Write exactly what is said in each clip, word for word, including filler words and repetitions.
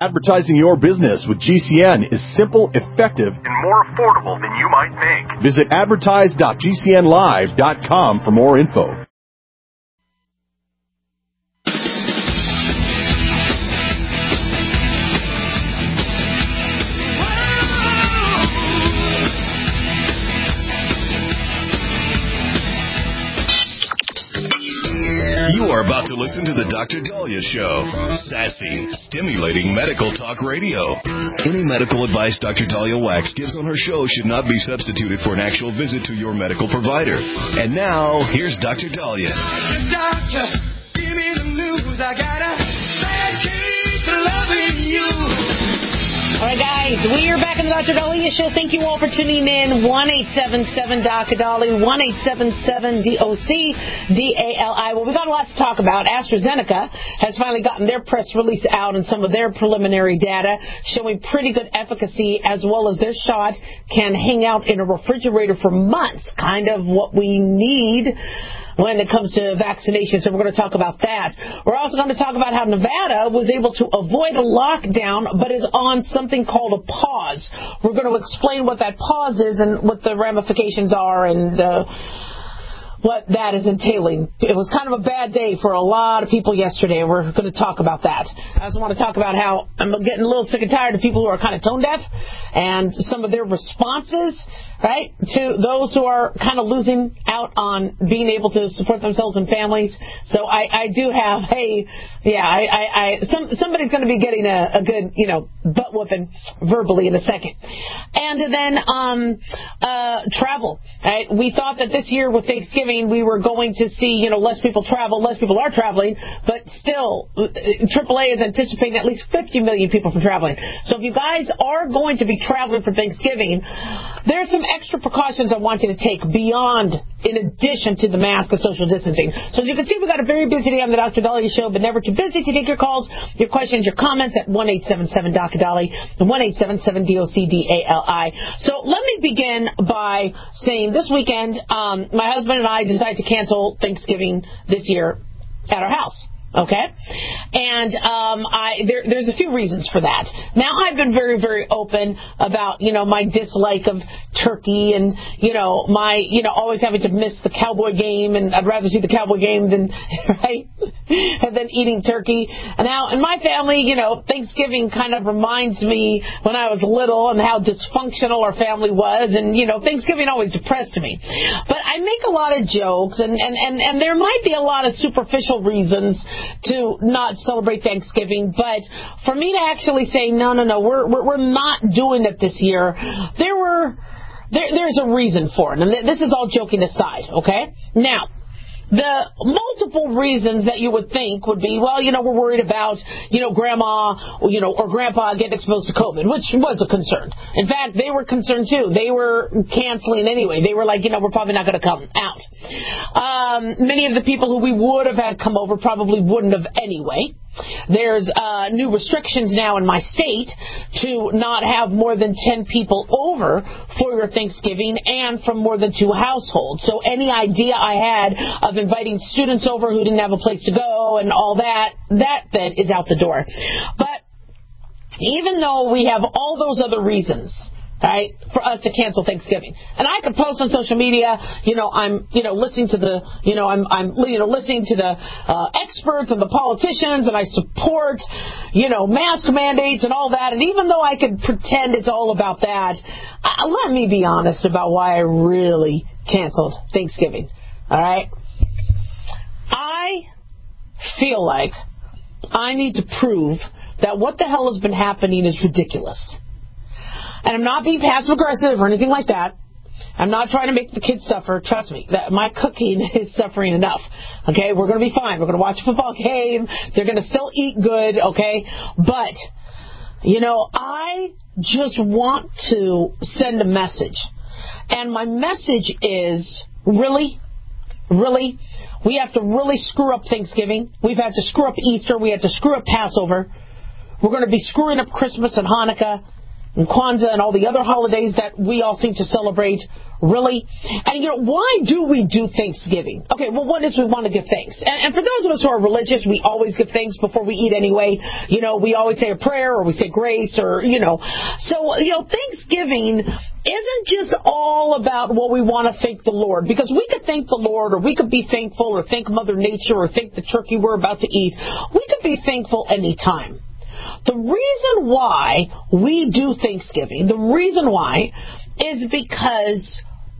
Advertising your business with G C N is simple, effective, and more affordable than you might think. Visit advertise dot g c n live dot com for more info. You are about to listen to the Doctor Dahlia Show. Sassy, stimulating medical talk radio. Any medical advice Doctor Dahlia Wax gives on her show should not be substituted for an actual visit to your medical provider. And now, here's Doctor Dahlia. Doctor, give me the news. I got a bad case of loving you. All right, guys, we are back in the Doctor Dahlia Show. Thank you all for tuning in. one eight seven seven D O C D A L I, one eight seven seven D O C D A L I. Well, we've got a lot to talk about. AstraZeneca has finally gotten their press release out and some of their preliminary data showing pretty good efficacy, as well as their shot can hang out in a refrigerator for months, kind of what we need when it comes to vaccinations, and we're going to talk about that. We're also going to talk about how Nevada was able to avoid a lockdown, but is on something called a pause. We're going to explain what that pause is and what the ramifications are and uh, what that is entailing. It was kind of a bad day for a lot of people yesterday, and we're going to talk about that. I also want to talk about how I'm getting a little sick and tired of people who are kind of tone deaf and some of their responses, right, to those who are kind of losing out on being able to support themselves and families. So I, I do have, hey, yeah, I, I, I some, somebody's going to be getting a, a good, you know, butt whooping verbally in a second. And then um, uh, travel, right? We thought that this year with Thanksgiving we were going to see, you know, less people travel, less people are traveling, but still, triple A is anticipating at least fifty million people from traveling. So if you guys are going to be traveling for Thanksgiving, there's some extra precautions I want you to take beyond, in addition to the mask and social distancing. So as you can see, we've got a very busy day on the Doctor Dahlia Show, but never too busy to take your calls, your questions, your comments at one eight seven seven D O C D A L I and one eight seven seven D O C D A L I. So let me begin by saying this weekend, um, my husband and I decided to cancel Thanksgiving this year at our house. Okay, and um, I there, there's a few reasons for that. Now, I've been very, very open about, you know, my dislike of turkey and, you know, my, you know, always having to miss the Cowboy game, and I'd rather see the Cowboy game than, right, than eating turkey. And now, in my family, you know, Thanksgiving kind of reminds me when I was little and how dysfunctional our family was, and, you know, Thanksgiving always depressed me. But I make a lot of jokes, and, and, and, and there might be a lot of superficial reasons to not celebrate Thanksgiving, but for me to actually say, no, no, no, we're we're, we're not doing it this year, there were, there, there's a reason for it, and this is all joking aside, okay? Now, the multiple reasons that you would think would be, well, you know, we're worried about, you know, grandma, or, you know, or grandpa getting exposed to COVID, which was a concern. In fact, they were concerned too. They were canceling anyway. They were like, you know, we're probably not going to come out. Um, many of the people who we would have had come over probably wouldn't have anyway. There's uh, new restrictions now in my state to not have more than ten people over for your Thanksgiving and from more than two households. So any idea I had of inviting students over who didn't have a place to go and all that, that then is out the door. But even though we have all those other reasons, right, for us to cancel Thanksgiving, and I could post on social media, you know, I'm, you know, listening to the, you know, I'm, I'm, you know, listening to the uh, experts and the politicians, and I support, you know, mask mandates and all that. And even though I could pretend it's all about that, I, let me be honest about why I really canceled Thanksgiving. All right, I feel like I need to prove that what the hell has been happening is ridiculous. And I'm not being passive-aggressive or anything like that. I'm not trying to make the kids suffer. Trust me, that my cooking is suffering enough. Okay, we're going to be fine. We're going to watch a football game. They're going to still eat good, okay? But, you know, I just want to send a message. And my message is, really, really, we have to really screw up Thanksgiving. We've had to screw up Easter. We had to screw up Passover. We're going to be screwing up Christmas and Hanukkah and Kwanzaa and all the other holidays that we all seem to celebrate Really? And, you know, why do we do Thanksgiving? Okay, well, one is we want to give thanks. And, and for those of us who are religious, we always give thanks before we eat anyway. You know, we always say a prayer or we say grace or, you know. So, you know, Thanksgiving isn't just all about what we want to thank the Lord. Because we could thank the Lord or we could be thankful or thank Mother Nature or thank the turkey we're about to eat. We could be thankful anytime. The reason why we do Thanksgiving, the reason why is because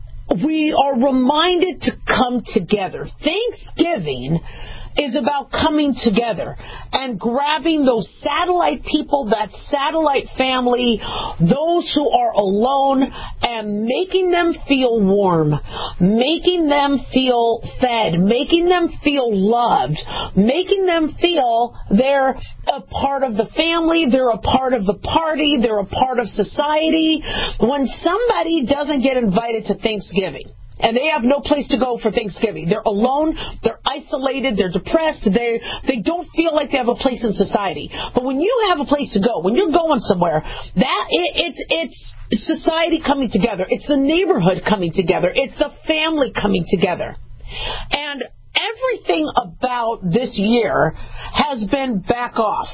we are reminded to come together. Thanksgiving is about coming together and grabbing those satellite people, that satellite family, those who are alone, and making them feel warm, making them feel fed, making them feel loved, making them feel they're a part of the family, they're a part of the party, they're a part of society. When somebody doesn't get invited to Thanksgiving, and they have no place to go for Thanksgiving. They're alone. They're isolated. They're depressed. They they don't feel like they have a place in society. But when you have a place to go, when you're going somewhere, that it, it's it's society coming together. It's the neighborhood coming together. It's the family coming together. And everything about this year has been back off,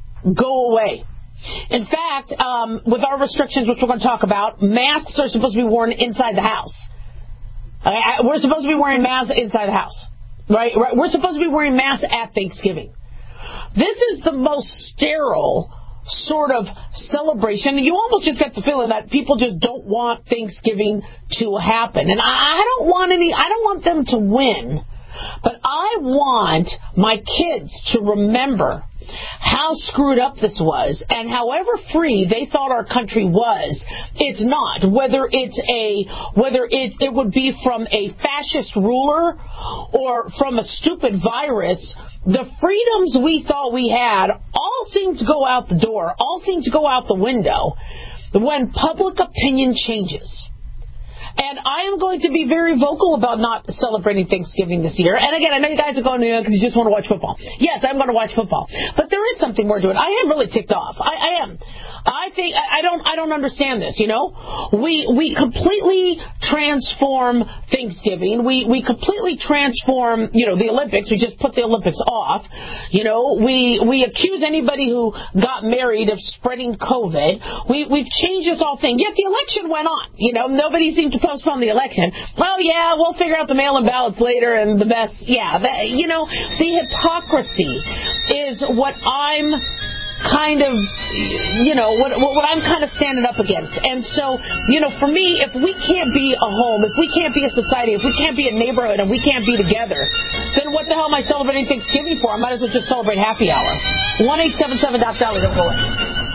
go away. In fact, um, with our restrictions, which we're going to talk about, masks are supposed to be worn inside the house. Uh, we're supposed to be wearing masks inside the house, right? right? We're supposed to be wearing masks at Thanksgiving. This is the most sterile sort of celebration. And you almost just get the feeling that people just don't want Thanksgiving to happen. And I, I don't want any, I don't want them to win. But I want my kids to remember how screwed up this was, and however free they thought our country was, it's not. Whether it's a whether it it would be from a fascist ruler or from a stupid virus, the freedoms we thought we had all seem to go out the door, all seem to go out the window when public opinion changes. And I am going to be very vocal about not celebrating Thanksgiving this year. And again, I know you guys are going to because you just want to watch football. Yes, I'm going to watch football. But there is something more to it. I am really ticked off. I, I am. I think I don't. I don't understand this. You know, we we completely transform Thanksgiving. We we completely transform. You know, the Olympics. We just put the Olympics off. You know, we we accuse anybody who got married of spreading COVID. We we've changed this whole thing. Yet the election went on. You know, nobody seemed to postpone the election. Well, yeah, we'll figure out the mail-in ballots later, and the best. Yeah, that, you know, the hypocrisy is what I'm kind of, you know, what, what I'm kind of standing up against. And so, you know, for me, if we can't be a home, if we can't be a society, if we can't be a neighborhood, and we can't be together, then what the hell am I celebrating Thanksgiving for? I might as well just celebrate happy hour. one eight seven seven Doc Dolly, don't go away.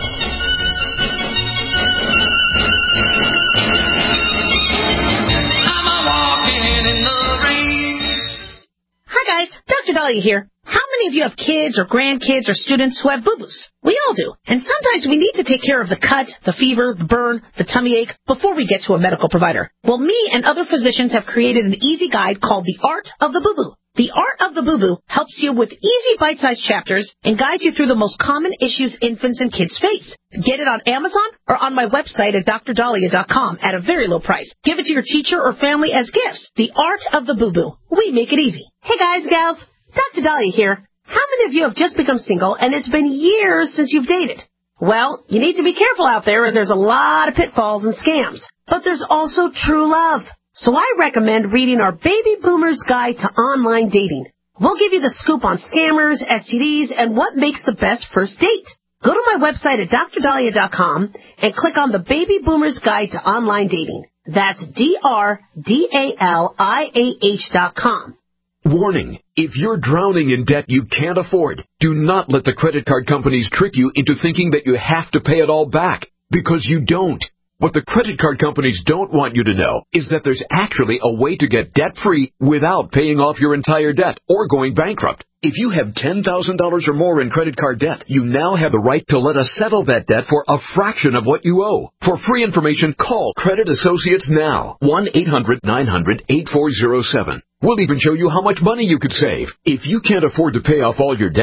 I'm a walking in the rain. Hi guys, Doctor Dahlia here. How many of you have kids or grandkids or students who have boo-boos? We all do. And sometimes we need to take care of the cut, the fever, the burn, the tummy ache before we get to a medical provider. Well, me and other physicians have created an easy guide called The Art of the Boo-Boo. The Art of the Boo-Boo helps you with easy bite-sized chapters and guides you through the most common issues infants and kids face. Get it on Amazon or on my website at D R Dahlia dot com at a very low price. Give it to your teacher or family as gifts. The Art of the Boo-Boo. We make it easy. Hey guys, gals. Doctor Dahlia here. How many of you have just become single and it's been years since you've dated? Well, you need to be careful out there as there's a lot of pitfalls and scams. But there's also true love. So I recommend reading our Baby Boomer's Guide to Online Dating. We'll give you the scoop on scammers, S T Ds, and what makes the best first date. Go to my website at D R Dahlia dot com and click on the Baby Boomer's Guide to Online Dating. That's D R D A L I A H dot com. Warning, if you're drowning in debt you can't afford, do not let the credit card companies trick you into thinking that you have to pay it all back, because you don't. What the credit card companies don't want you to know is that there's actually a way to get debt-free without paying off your entire debt or going bankrupt. If you have ten thousand dollars or more in credit card debt, you now have the right to let us settle that debt for a fraction of what you owe. For free information, call Credit Associates now. one eight hundred nine hundred eight four zero seven. We'll even show you how much money you could save. If you can't afford to pay off all your debt,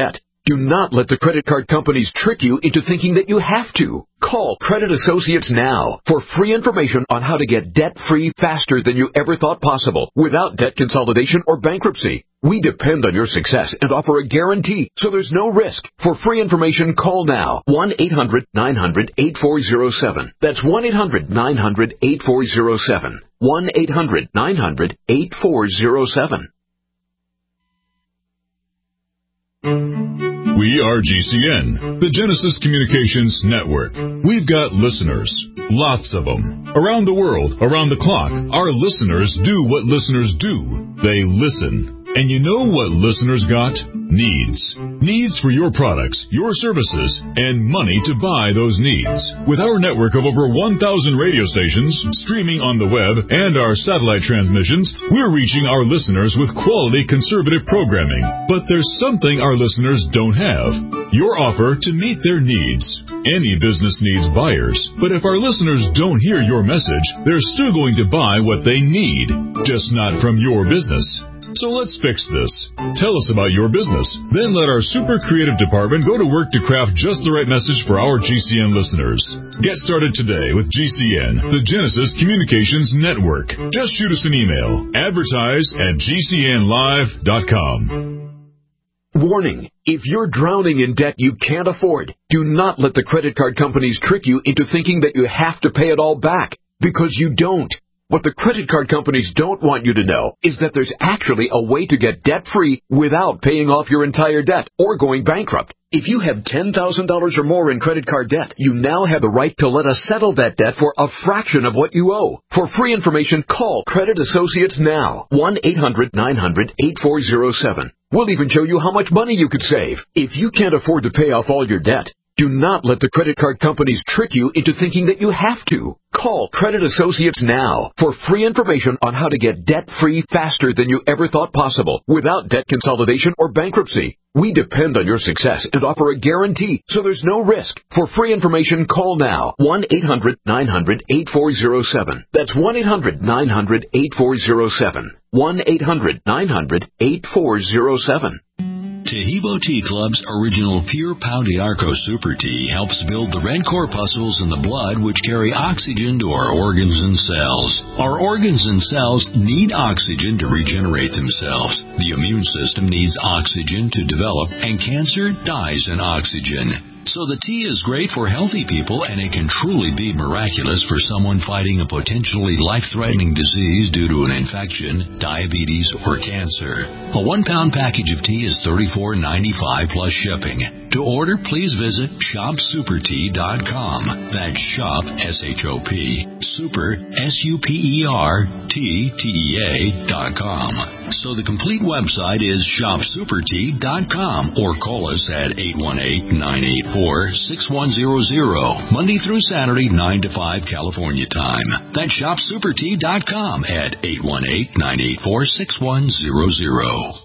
Do not let the credit card companies trick you into thinking that you have to. Call Credit Associates now for free information on how to get debt-free faster than you ever thought possible without debt consolidation or bankruptcy. We depend on your success and offer a guarantee, so there's no risk. For free information, call now. one eight hundred nine hundred eight four zero seven. That's one eight hundred nine hundred eight four zero seven. one eight hundred nine hundred eight four zero seven. We are G C N, the Genesis Communications Network. We've got listeners, lots of them, around the world, around the clock. Our listeners do what listeners do. They listen. And you know what listeners got? Needs. Needs for your products, your services, and money to buy those needs. With our network of over one thousand radio stations, streaming on the web, and our satellite transmissions, we're reaching our listeners with quality conservative programming. But there's something our listeners don't have. Your offer to meet their needs. Any business needs buyers, but if our listeners don't hear your message, they're still going to buy what they need, just not from your business. So let's fix this. Tell us about your business. Then let our super creative department go to work to craft just the right message for our G C N listeners. Get started today with G C N, the Genesis Communications Network. Just shoot us an email. Advertise at G C N live dot com. Warning. If you're drowning in debt you can't afford, do not let the credit card companies trick you into thinking that you have to pay it all back, because you don't. What the credit card companies don't want you to know is that there's actually a way to get debt-free without paying off your entire debt or going bankrupt. If you have ten thousand dollars or more in credit card debt, you now have the right to let us settle that debt for a fraction of what you owe. For free information, call Credit Associates now. one eight hundred nine hundred eight four zero seven. We'll even show you how much money you could save. If you can't afford to pay off all your debt, do not let the credit card companies trick you into thinking that you have to. Call Credit Associates now for free information on how to get debt-free faster than you ever thought possible without debt consolidation or bankruptcy. We depend on your success and offer a guarantee, so there's no risk. For free information, call now. one eight hundred nine hundred eight four zero seven. That's one eight hundred nine hundred eight four zero seven. one eight hundred nine hundred eight four zero seven. Tahibo Tea Club's original Pure Pau d'Arco Super Tea helps build the red corpuscles in the blood which carry oxygen to our organs and cells. Our organs and cells need oxygen to regenerate themselves. The immune system needs oxygen to develop, and cancer dies in oxygen. So the tea is great for healthy people, and it can truly be miraculous for someone fighting a potentially life-threatening disease due to an infection, diabetes, or cancer. A one-pound package of tea is thirty-four ninety-five plus shipping. To order, please visit shop super tea dot com. That's shop, S H O P, super, S U P E R, T, T E A, dot com. So the complete website is shop super tea dot com, or call us at eight one eight nine eight four six one zero zero, Monday through Saturday, nine to five California time. That's shop super tea dot com at eight one eight nine eight four six one zero zero.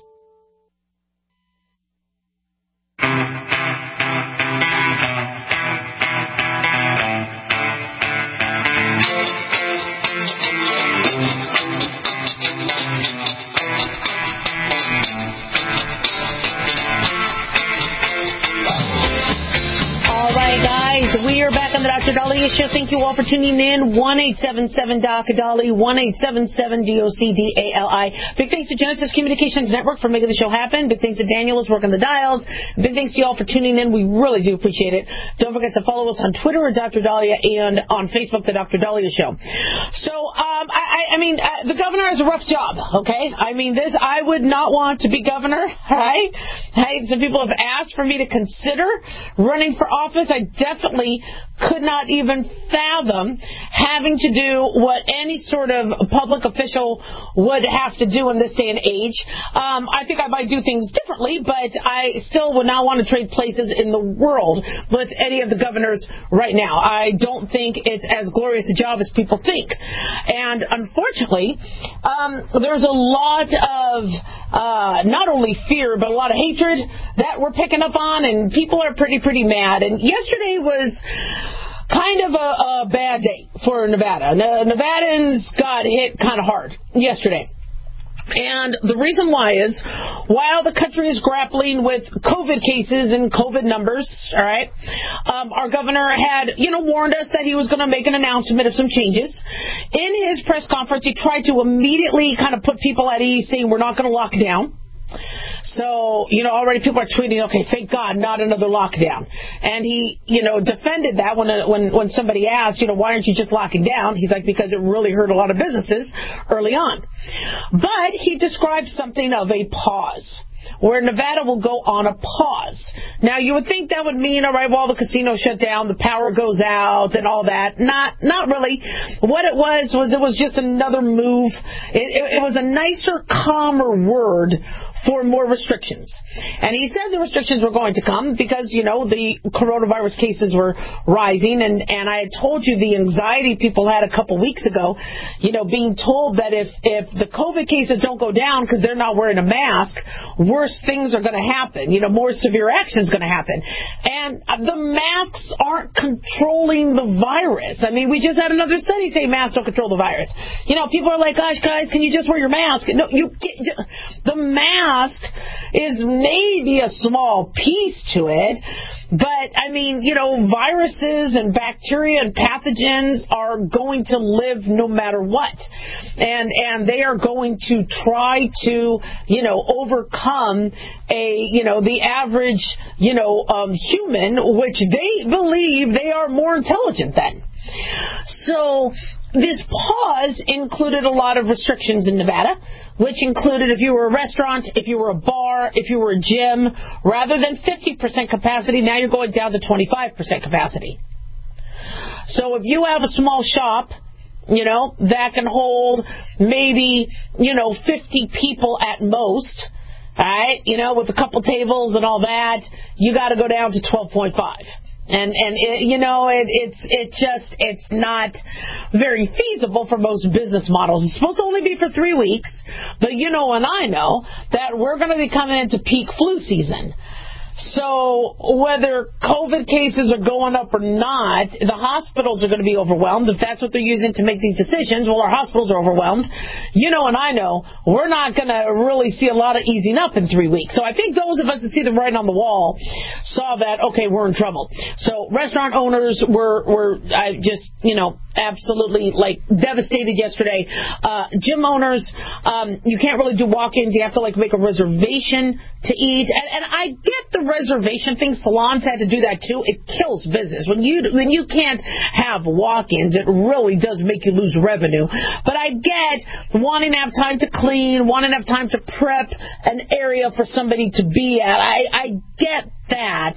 We are back on the Doctor Dahlia Show. Thank you all for tuning in. one eight seven seven D O C A D A L I, one eight seven seven D O C D A L I. Big thanks to Genesis Communications Network for making the show happen. Big thanks to Daniel who's working the dials. Big thanks to you all for tuning in. We really do appreciate it. Don't forget to follow us on Twitter at Doctor Dahlia and on Facebook, The Doctor Dahlia Show. So, um, I, I mean, uh, the governor has a rough job, okay? I mean, this, I would not want to be governor, right? Hey, some people have asked for me to consider running for office. I definitely could not even fathom having to do what any sort of public official would have to do in this day and age. Um, I think I might do things differently, but I still would not want to trade places in the world with any of the governors right now. I don't think it's as glorious a job as people think. And unfortunately, um, there's a lot of uh, not only fear, but a lot of hatred that we're picking up on, and people are pretty, pretty mad. And yesterday was kind of a, a bad day for Nevada. Nevadans got hit kind of hard yesterday. And the reason why is, while the country is grappling with COVID cases and COVID numbers, all right, um, our governor had, you know, warned us that he was going to make an announcement of some changes. In his press conference, he tried to immediately kind of put people at ease, saying we're not going to lock down. So, you know, already people are tweeting, okay, thank God, not another lockdown. And he, you know, defended that when when when somebody asked, you know, why aren't you just locking down? He's like, because it really hurt a lot of businesses early on. But he described something of a pause, where Nevada will go on a pause. Now, you would think that would mean, all right, well, the casinos shut down, the power goes out, and all that. Not not really. What it was, was it was just another move. It, it, it was a nicer, calmer word for more restrictions. And he said the restrictions were going to come because, you know, the coronavirus cases were rising. And, and I had told you the anxiety people had a couple weeks ago, you know, being told that if, if the COVID cases don't go down because they're not wearing a mask, worse things are going to happen. You know, more severe action is going to happen. And the masks aren't controlling the virus. I mean, we just had another study say masks don't control the virus. You know, people are like, gosh, guys, can you just wear your mask? No, you get, the mask is maybe a small piece to it, but I mean, you know, viruses and bacteria and pathogens are going to live no matter what, and and they are going to try to, you know, overcome a, you know, the average, you know, um, human, which they believe they are more intelligent than. So this pause included a lot of restrictions in Nevada, which included if you were a restaurant, if you were a bar, if you were a gym, rather than fifty percent capacity, now you're going down to twenty-five percent capacity. So if you have a small shop, you know, that can hold maybe, you know, fifty people at most, all right, you know, with a couple tables and all that, you got to go down to twelve point five. And, and it, you know, it, it's it just, it's not very feasible for most business models. It's supposed to only be for three weeks, but you know and I know that we're going to be coming into peak flu season. So whether COVID cases are going up or not, the hospitals are going to be overwhelmed. If that's what they're using to make these decisions, well, our hospitals are overwhelmed. You know and I know we're not going to really see a lot of easing up in three weeks. So I think those of us that see the writing on the wall saw that, okay, we're in trouble. So restaurant owners were, were I just, you know, absolutely, like, devastated yesterday. Uh, gym owners, um, you can't really do walk-ins. You have to, like, make a reservation to eat. And, and I get the reservation thing. Salons had to do that too. It kills business. When you when you can't have walk-ins, it really does make you lose revenue. But I get wanting to have time to clean, wanting to have time to prep an area for somebody to be at. I, I get that.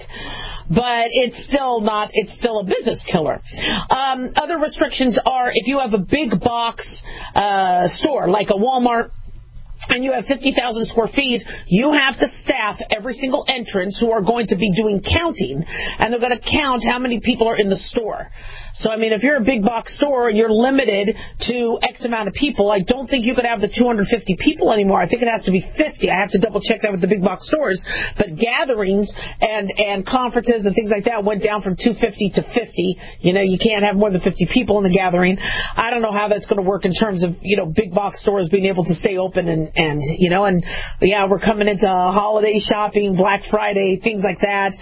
But it's still not, it's still a business killer. Um, other restrictions are if you have a big box uh, store like a Walmart, and you have fifty thousand square feet, you have to staff every single entrance who are going to be doing counting, and they're going to count how many people are in the store. So, I mean, if you're a big box store and you're limited to X amount of people, I don't think you could have the two hundred fifty people anymore. I think it has to be fifty. I have to double check that with the big box stores. But gatherings and, and conferences and things like that went down from two hundred fifty to fifty. You know, you can't have more than fifty people in the gathering. I don't know how that's going to work in terms of, you know, big box stores being able to stay open and, and you know, and yeah, we're coming into holiday shopping, Black Friday, things like that.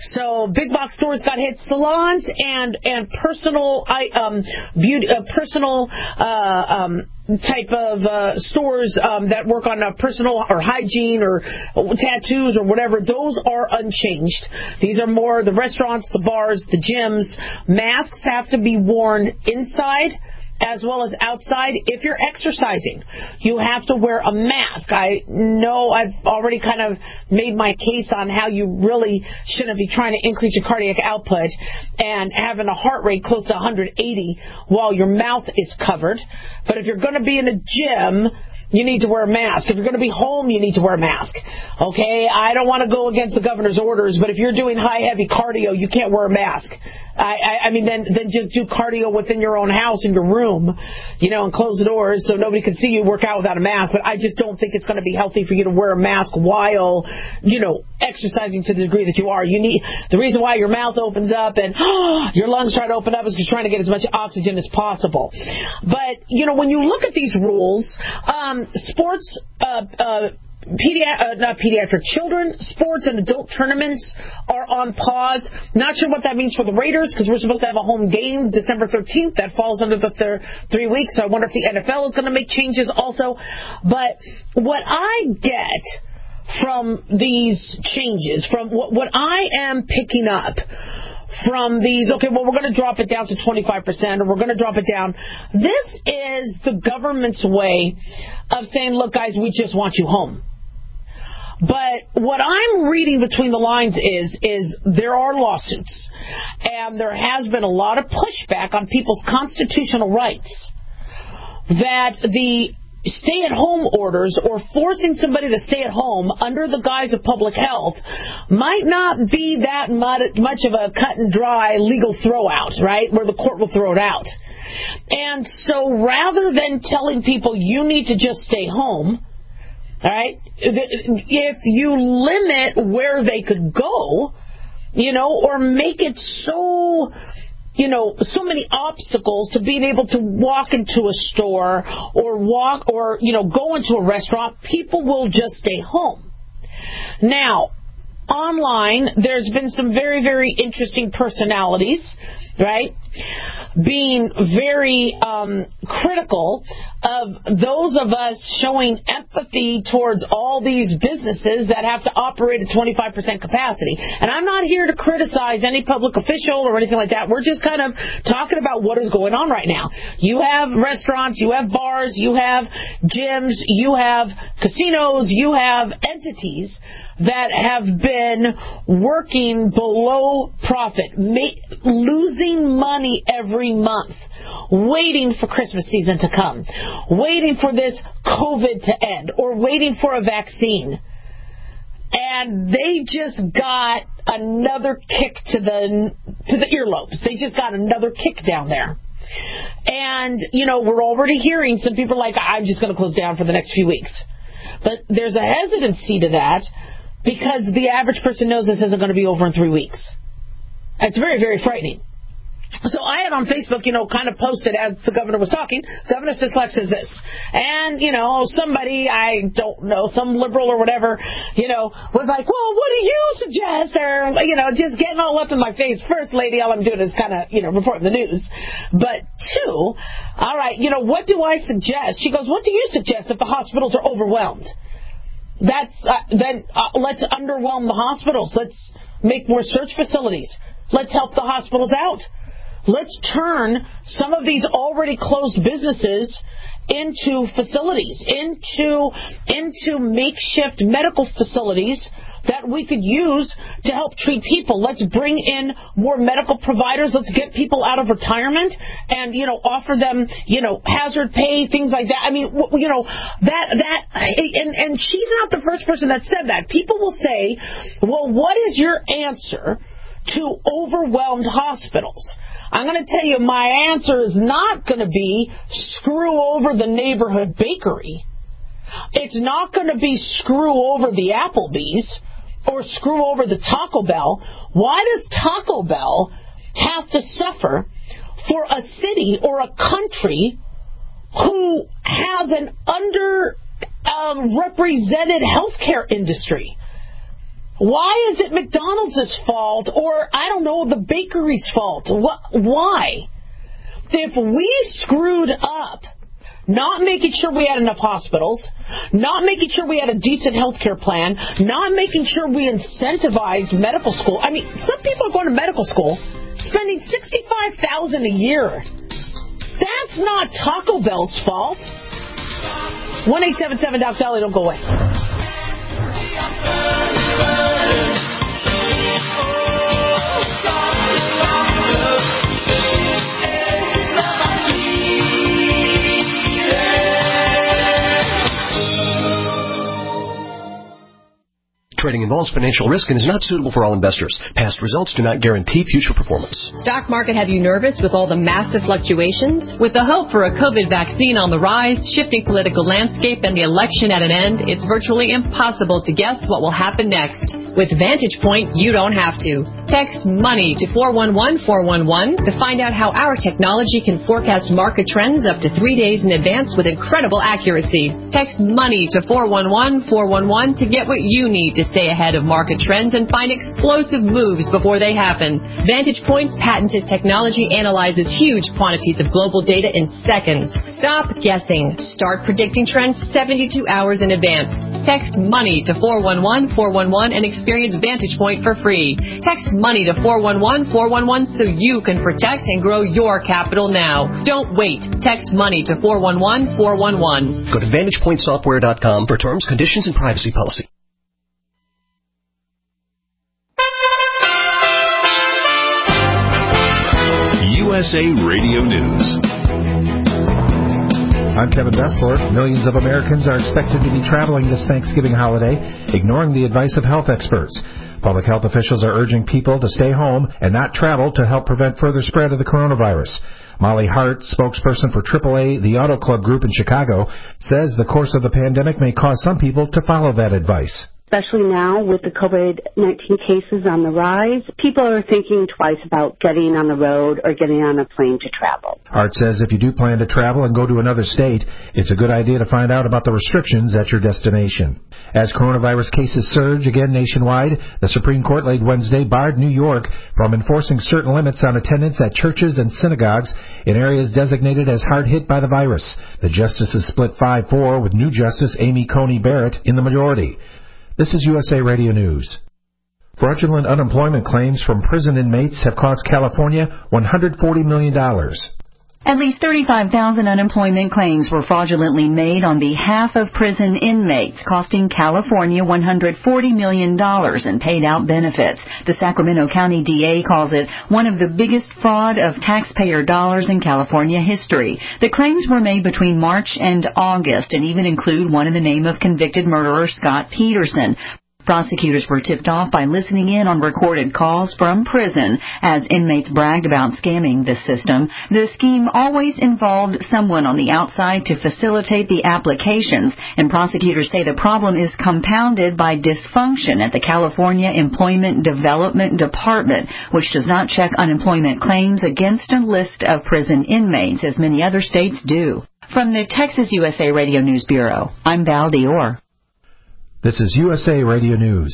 So big box stores got hit. Salons and, and personal Personal, um, beauty, uh, personal uh, um, type of uh, stores um, that work on uh, personal or hygiene or tattoos or whatever, those are unchanged. These are more the restaurants, the bars, the gyms. Masks have to be worn inside as well as outside. If you're exercising, you have to wear a mask. I know I've already kind of made my case on how you really shouldn't be trying to increase your cardiac output and having a heart rate close to one hundred eighty while your mouth is covered. But if you're going to be in a gym, you need to wear a mask. If you're going to be home, you need to wear a mask. Okay, I don't want to go against the governor's orders, but if you're doing high, heavy cardio, you can't wear a mask. I, I, I mean, then, then just do cardio within your own house, in your room. room, you know, and close the doors so nobody can see you work out without a mask. But I just don't think it's going to be healthy for you to wear a mask while, you know, exercising to the degree that you are. You need the reason why your mouth opens up and oh, your lungs try to open up is because you're trying to get as much oxygen as possible. But, you know, when you look at these rules, um, sports, uh, uh, Pedi- uh, not pediatric children, sports and adult tournaments are on pause. Not sure what that means for the Raiders because we're supposed to have a home game December thirteenth. That falls under the th- three weeks. So I wonder if the N F L is going to make changes also. But what I get from these changes, from what, what I am picking up from these, okay, well, we're going to drop it down to twenty-five percent or we're going to drop it down. This is the government's way of saying, look, guys, we just want you home. But what I'm reading between the lines is, is there are lawsuits, and there has been a lot of pushback on people's constitutional rights that the stay-at-home orders or forcing somebody to stay at home under the guise of public health might not be that much of a cut and dry legal throwout, right, where the court will throw it out. And so rather than telling people you need to just stay home, all right, if you limit where they could go, you know, or make it so, you know, so many obstacles to being able to walk into a store or walk or, you know, go into a restaurant, people will just stay home. Now, online, there's been some very, very interesting personalities, right, being very um, critical of those of us showing empathy towards all these businesses that have to operate at twenty-five percent capacity. And I'm not here to criticize any public official or anything like that. We're just kind of talking about what is going on right now. You have restaurants, you have bars, you have gyms, you have casinos, you have entities that have been working below profit, ma- losing money every month, waiting for Christmas season to come, waiting for this COVID to end, or waiting for a vaccine. And they just got another kick to the to the earlobes. They just got another kick down there. And, you know, we're already hearing some people like, I'm just going to close down for the next few weeks. But there's a hesitancy to that, because the average person knows this isn't going to be over in three weeks. It's very, very frightening. So I had on Facebook, you know, kind of posted as the governor was talking, Governor Sisolak says this. And, you know, somebody, I don't know, some liberal or whatever, you know, was like, well, what do you suggest? Or, you know, just getting all up in my face. First lady, all I'm doing is kind of, you know, reporting the news. But two, all right, you know, what do I suggest? She goes, what do you suggest if the hospitals are overwhelmed? That's uh, then uh, let's underwhelm the hospitals. Let's make more search facilities. Let's help the hospitals out. Let's turn some of these already closed businesses into facilities, into into makeshift medical facilities that we could use to help treat people. Let's bring in more medical providers. Let's get people out of retirement and, you know, offer them, you know, hazard pay, things like that. I mean, you know, that, that, and, and she's not the first person that said that. People will say, well, what is your answer to overwhelmed hospitals? I'm going to tell you, my answer is not going to be screw over the neighborhood bakery. It's not going to be screw over the Applebee's or screw over the Taco Bell. Why does Taco Bell have to suffer for a city or a country who has an under um, represented healthcare industry? Why is it McDonald's fault or, I don't know, the bakery's fault? Why? If we screwed up not making sure we had enough hospitals, not making sure we had a decent health care plan, not making sure we incentivized medical school. I mean, some people are going to medical school spending sixty-five thousand dollars a year. That's not Taco Bell's fault. one eight seven seven Doc Dolly, don't go away. Trading involves financial risk and is not suitable for all investors. Past results do not guarantee future performance. Stock market have you nervous with all the massive fluctuations? With the hope for a COVID vaccine on the rise, shifting political landscape, and the election at an end, it's virtually impossible to guess what will happen next. With Vantage Point, you don't have to. Text MONEY to four one one four one one to find out how our technology can forecast market trends up to three days in advance with incredible accuracy. Text MONEY to four one one four one one to get what you need to stay ahead of market trends and find explosive moves before they happen. Vantage Point's patented technology analyzes huge quantities of global data in seconds. Stop guessing. Start predicting trends seventy-two hours in advance. Text MONEY to four one one four one one and experience Vantage Point for free. Text MONEY to four one one four one one so you can protect and grow your capital now. Don't wait. Text MONEY to four one one four one one. Go to vantage point software dot com for terms, conditions, and privacy policy. U S A Radio News. I'm Kevin Bessler. Millions of Americans are expected to be traveling this Thanksgiving holiday, ignoring the advice of health experts. Public health officials are urging people to stay home and not travel to help prevent further spread of the coronavirus. Molly Hart, spokesperson for triple A, the Auto Club Group in Chicago, says the course of the pandemic may cause some people to follow that advice. Especially now with the COVID nineteen cases on the rise, people are thinking twice about getting on the road or getting on a plane to travel. Hart says if you do plan to travel and go to another state, it's a good idea to find out about the restrictions at your destination. As coronavirus cases surge again nationwide, the Supreme Court late Wednesday barred New York from enforcing certain limits on attendance at churches and synagogues in areas designated as hard hit by the virus. The justices split five four with new Justice Amy Coney Barrett in the majority. This is U S A Radio News. Fraudulent unemployment claims from prison inmates have cost California one hundred forty million dollars. At least thirty-five thousand unemployment claims were fraudulently made on behalf of prison inmates, costing California one hundred forty million dollars in paid-out benefits. The Sacramento County D A calls it one of the biggest fraud of taxpayer dollars in California history. The claims were made between March and August and even include one in the name of convicted murderer Scott Peterson. Prosecutors were tipped off by listening in on recorded calls from prison as inmates bragged about scamming the system. The scheme always involved someone on the outside to facilitate the applications, and prosecutors say the problem is compounded by dysfunction at the California Employment Development Department, which does not check unemployment claims against a list of prison inmates, as many other states do. From the Texas U S A Radio News Bureau, I'm Val Dior. This is U S A Radio News.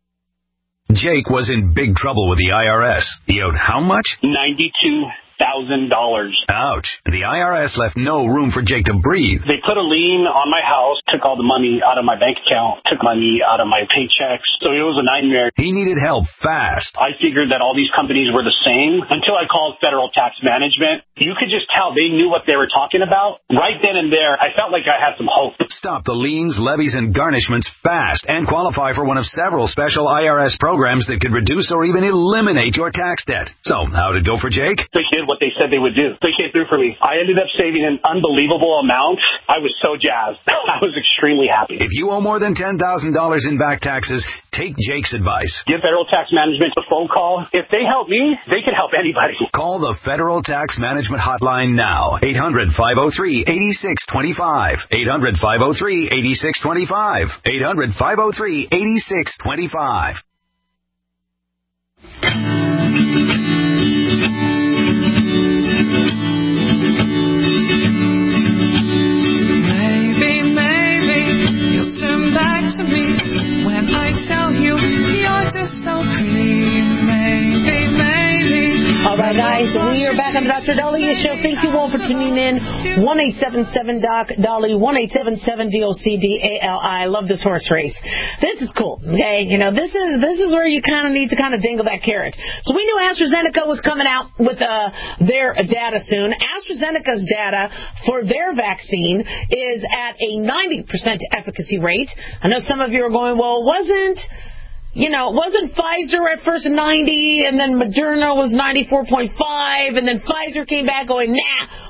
Jake was in big trouble with the I R S. He owed how much? ninety-two thousand dollars. Ouch. The I R S left no room for Jake to breathe. They put a lien on my house, took all the money out of my bank account, took money out of my paychecks. So it was a nightmare. He needed help fast. I figured that all these companies were the same until I called Federal Tax Management. You could just tell they knew what they were talking about. Right then and there, I felt like I had some hope. Stop the liens, levies, and garnishments fast and qualify for one of several special I R S programs that could reduce or even eliminate your tax debt. So, how'd it go for Jake? They did what they said they would do. They came through for me. I ended up saving an unbelievable amount. I was so jazzed. I was extremely happy. If you owe more than ten thousand dollars in back taxes, take Jake's advice. Give Federal Tax Management a phone call. If they help me, they can help anybody. Call the Federal Tax Management Hotline now. eight hundred, five oh three, eight six two five. eight hundred, five oh three, eight six two five. eight hundred, five oh three, eight six two five. All right, guys, we are back on the Doctor Daliah Show. Thank you all for tuning in. one eight seven seven Doc Dolly, one eight seven seven D O C D A L I. I love this horse race. This is cool, okay? You know, this is this is where you kind of need to kind of dangle that carrot. So we knew AstraZeneca was coming out with uh, their data soon. AstraZeneca's data for their vaccine is at a ninety percent efficacy rate. I know some of you are going, well, it wasn't... You know, wasn't Pfizer at first ninety, and then Moderna was ninety-four point five, and then Pfizer came back going, nah,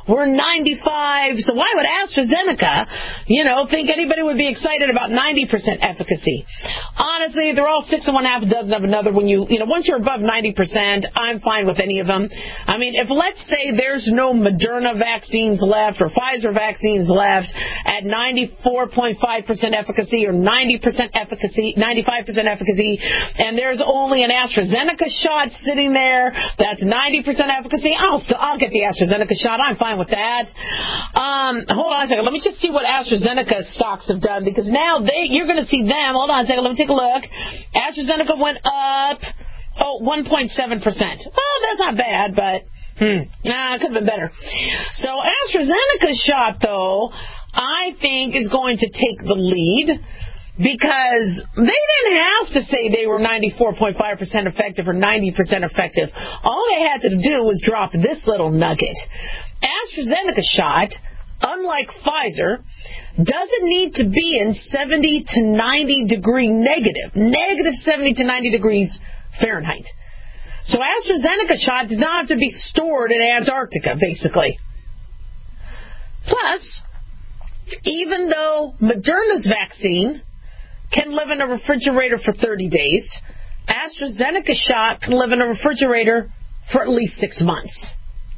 we're ninety-five. So why would AstraZeneca, you know, think anybody would be excited about ninety percent efficacy? Honestly, they're all six and one half a dozen of another. When you, you know, once you're above ninety percent, I'm fine with any of them. I mean, if let's say there's no Moderna vaccines left or Pfizer vaccines left at ninety-four point five percent efficacy or ninety percent efficacy, ninety-five percent efficacy, and there's only an AstraZeneca shot sitting there that's ninety percent efficacy, I'll still, I'll get the AstraZeneca shot. I'm fine with that. Um, hold on a second. Let me just see what AstraZeneca stocks have done, because now they you're going to see them. Hold on a second. Let me take a look. AstraZeneca went up, oh, one point seven percent. Oh, that's not bad, but hmm, nah, it could have been better. So AstraZeneca's shot, though, I think is going to take the lead, because they didn't have to say they were ninety-four point five percent effective or ninety percent effective. All they had to do was drop this little nugget. AstraZeneca shot, unlike Pfizer, doesn't need to be in seventy to ninety degree negative, negative seventy to ninety degrees Fahrenheit. So AstraZeneca shot does not have to be stored in Antarctica, basically. Plus, even though Moderna's vaccine can live in a refrigerator for thirty days, AstraZeneca shot can live in a refrigerator for at least six months.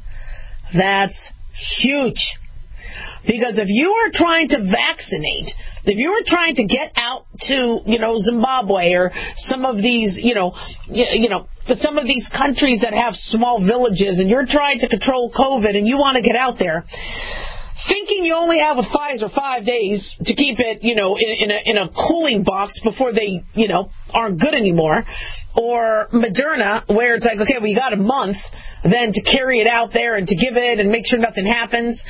That's huge. Because if you are trying to vaccinate, if you are trying to get out to, you know, Zimbabwe or some of these, you know, you know, some of these countries that have small villages, and you're trying to control COVID and you want to get out there, thinking you only have with Pfizer five days to keep it, you know, in, in, a, in a cooling box before they, you know, aren't good anymore, or Moderna, where it's like, okay, well, you got a month then to carry it out there and to give it and make sure nothing happens.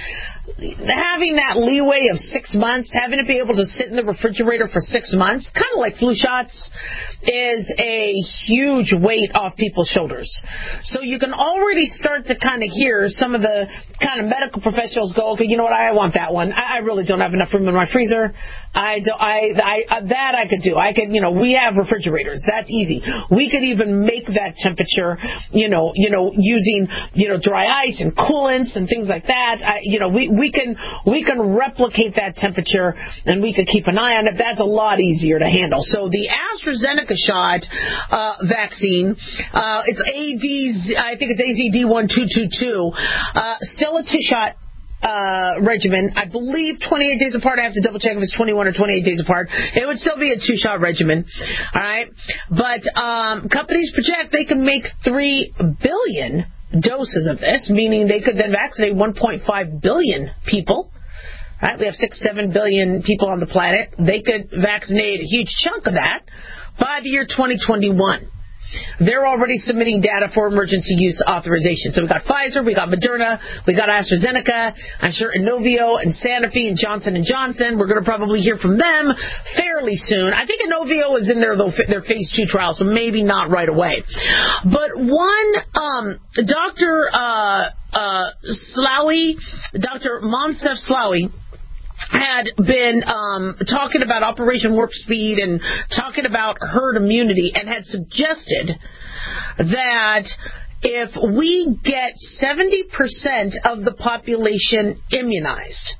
Having that leeway of six months, having it be able to sit in the refrigerator for six months, kind of like flu shots, is a huge weight off people's shoulders. So you can already start to kind of hear some of the kind of medical professionals go, okay, you know what, I want that one. I, I really don't have enough room in my freezer. I, do, I, I, that I could do. I could, you know, we have refrigerators. That's easy. We could even make that temperature, you know, you know, using, you know, dry ice and coolants and things like that. I, you know, we, we can, we can replicate that temperature, and we could keep an eye on it. That's a lot easier to handle. So the AstraZeneca shot, uh, vaccine, uh, it's A D, I think it's A Z D one two two two, uh, still a two-shot Uh, regimen. I believe twenty-eight days apart. I have to double check if it's twenty-one or twenty-eight days apart. It would still be a two-shot regimen. All right. But um, companies project they can make three billion doses of this, meaning they could then vaccinate one point five billion people. All right. We have six, seven billion people on the planet. They could vaccinate a huge chunk of that by the year twenty twenty-one. They're already submitting data for emergency use authorization. So we got Pfizer, we got Moderna, we got AstraZeneca, I'm sure Inovio and Sanofi and Johnson and Johnson. We're going to probably hear from them fairly soon. I think Inovio is in their, their phase two trial, so maybe not right away. But one, um, Doctor Uh, uh, Slaoui, Doctor Moncef Slaoui, had been um, talking about Operation Warp Speed and talking about herd immunity, and had suggested that if we get seventy percent of the population immunized,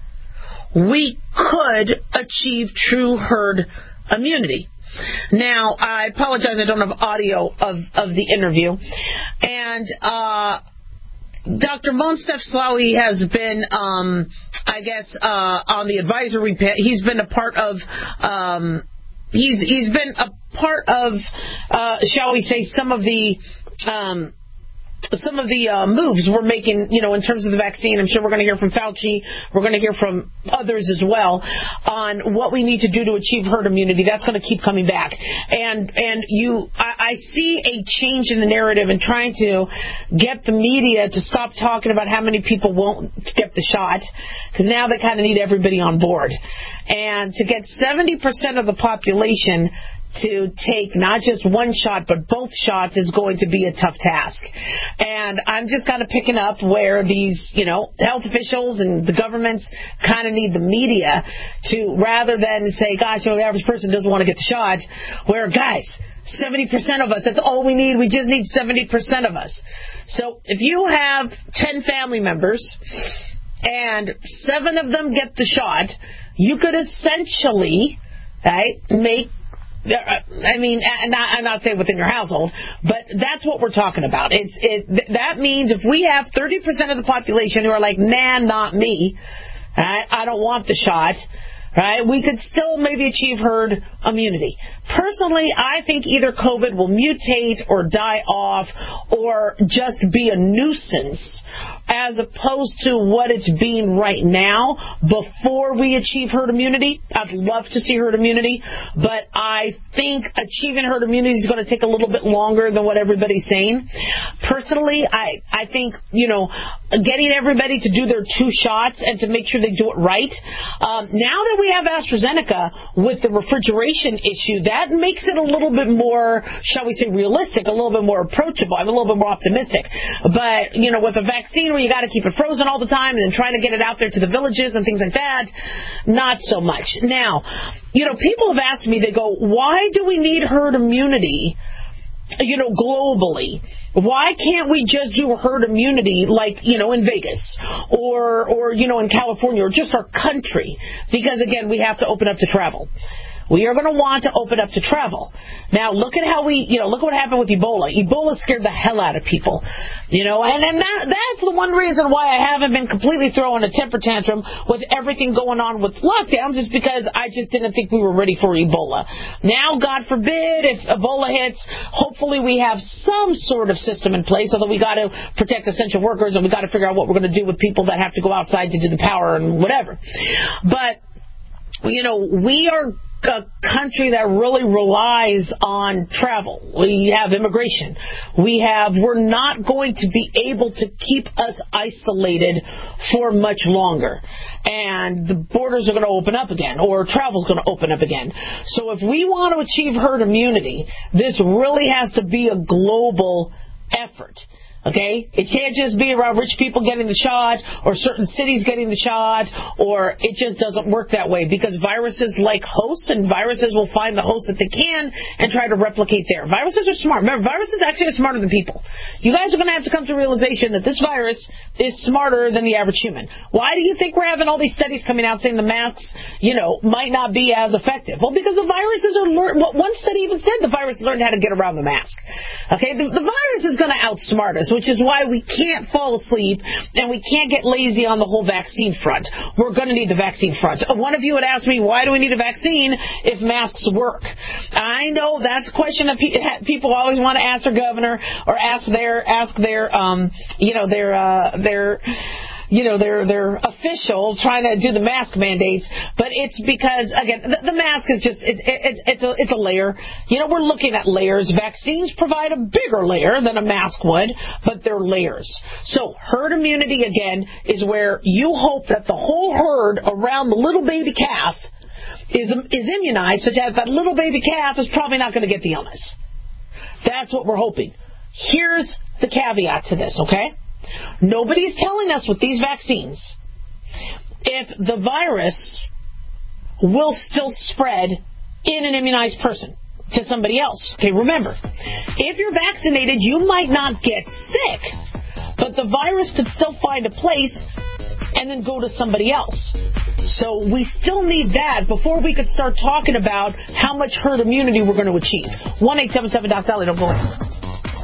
we could achieve true herd immunity. Now, I apologize, I don't have audio of, of the interview. And uh Doctor Moncef Slaoui has been, um, I guess, uh, on the advisory panel. He's been a part of, um, he's he's been a part of, uh, shall we say, some of the, um, some of the uh, moves we're making, you know, in terms of the vaccine. I'm sure we're going to hear from Fauci. We're going to hear from others as well on what we need to do to achieve herd immunity. That's going to keep coming back. And and you, I, I see a change in the narrative and trying to get the media to stop talking about how many people won't get the shot, because now they kind of need everybody on board. And to get seventy percent of the population to take not just one shot but both shots is going to be a tough task. And I'm just kind of picking up where these, you know, health officials and the governments kind of need the media to, rather than say, gosh, you know, the average person doesn't want to get the shot, where, guys, seventy percent of us, that's all we need. We just need seventy percent of us. So if you have ten family members and seven of them get the shot, you could essentially, right, make, I mean, I'm not, I'm not saying within your household, but that's what we're talking about. It's it. That means if we have thirty percent of the population who are like, nah, not me, right, I don't want the shot, right, we could still maybe achieve herd immunity. Personally, I think either COVID will mutate or die off or just be a nuisance as opposed to what it's being right now before we achieve herd immunity. I'd love to see herd immunity, but I think achieving herd immunity is going to take a little bit longer than what everybody's saying. Personally, I, I think, you know, getting everybody to do their two shots and to make sure they do it right. Um, now that we have AstraZeneca with the refrigeration issue, that makes it a little bit more, shall we say, realistic, a little bit more approachable. I'm a little bit more optimistic. But, you know, with a vaccine where you got to keep it frozen all the time and then trying to get it out there to the villages and things like that, not so much. Now, you know, people have asked me, they go, why do we need herd immunity, you know, globally? Why can't we just do herd immunity like, you know, in Vegas or, or, you know, in California or just our country? Because, again, we have to open up to travel. We are going to want to open up to travel. Now, look at how we, you know, look what happened with Ebola. Ebola scared the hell out of people. You know, and, and that, that's the one reason why I haven't been completely throwing a temper tantrum with everything going on with lockdowns is because I just didn't think we were ready for Ebola. Now, God forbid, if Ebola hits, hopefully we have some sort of system in place, although we got to protect essential workers and we got to figure out what we're going to do with people that have to go outside to do the power and whatever. But, you know, we are a country that really relies on travel. We have immigration. We have, we're not going to be able to keep us isolated for much longer. And the borders are going to open up again, or travel's going to open up again. So if we want to achieve herd immunity, this really has to be a global effort. Okay? It can't just be around rich people getting the shot or certain cities getting the shot, or it just doesn't work that way because viruses like hosts, and viruses will find the host that they can and try to replicate there. Viruses are smart. Remember, viruses actually are smarter than people. You guys are going to have to come to realization that this virus is smarter than the average human. Why do you think we're having all these studies coming out saying the masks, you know, might not be as effective? Well, because the viruses are learning. Well, one study even said the virus learned how to get around the mask. Okay? The, the virus is going to outsmart us, which is why we can't fall asleep and we can't get lazy on the whole vaccine front. We're going to need the vaccine front. One of you had asked me, why do we need a vaccine if masks work? I know that's a question that pe- people always want to ask their governor or ask their, ask their, um, you know, their, uh, their, you know, their their official trying to do the mask mandates, but it's because, again, the, the mask is just, it's it's it's a, it's a layer. You know, we're looking at layers. Vaccines provide a bigger layer than a mask would, but they're layers. So herd immunity, again, is where you hope that the whole herd around the little baby calf is is immunized, such that that little baby calf is probably not going to get the illness. That's what we're hoping. Here's the caveat to this, okay? Nobody's telling us with these vaccines if the virus will still spread in an immunized person to somebody else. Okay, remember, if you're vaccinated, you might not get sick, but the virus could still find a place and then go to somebody else. So we still need that before we could start talking about how much herd immunity we're going to achieve. one eight seven seven doc Sally, don't go away.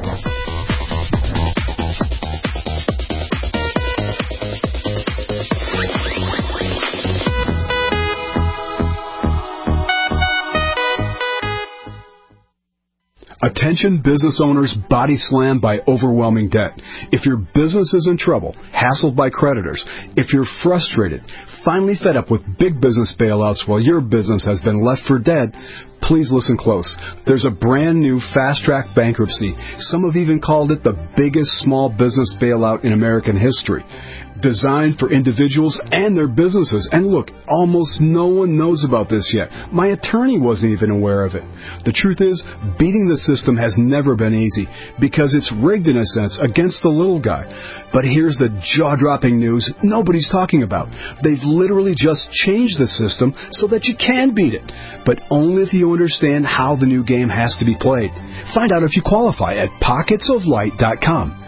Attention business owners body slammed by overwhelming debt. If your business is in trouble, hassled by creditors, if you're frustrated, finally fed up with big business bailouts while your business has been left for dead, please listen close. There's a brand new fast-track bankruptcy. Some have even called it the biggest small business bailout in American history. Designed for individuals and their businesses. And look, almost no one knows about this yet. My attorney wasn't even aware of it. The truth is, beating the system has never been easy because it's rigged in a sense against the little guy. But here's the jaw-dropping news nobody's talking about. They've literally just changed the system so that you can beat it, but only if you understand how the new game has to be played. Find out if you qualify at pockets of light dot com.